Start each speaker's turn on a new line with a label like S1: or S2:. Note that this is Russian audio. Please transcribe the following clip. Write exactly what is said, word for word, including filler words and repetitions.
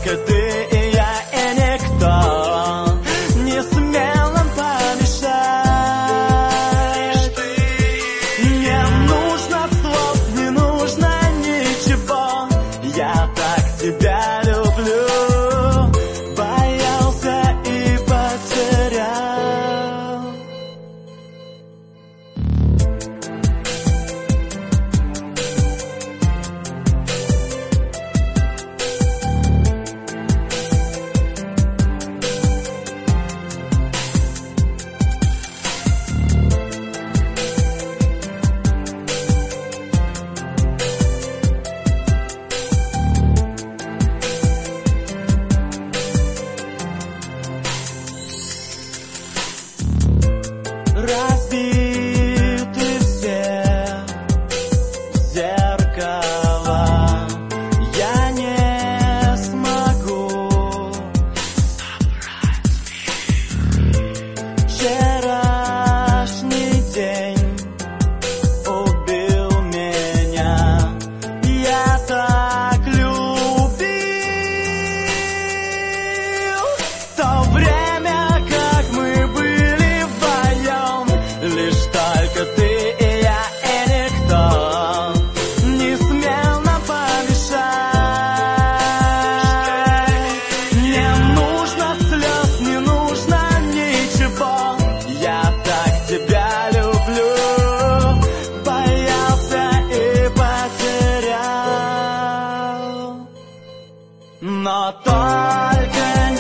S1: только ты и я, и никто не смел нам помешать. Не нужно слов, не нужно ничего, я так тебя люблю. Боялся и потерял. Разбиты все зеркала, я не смогу вчерашний день убил меня, я так любил то время, как мы были вдвоем. Лишь только ты и я, и никто не смел нам помешать. Не нужно слез, не нужно ничего, я так тебя люблю. Боялся и потерял, но только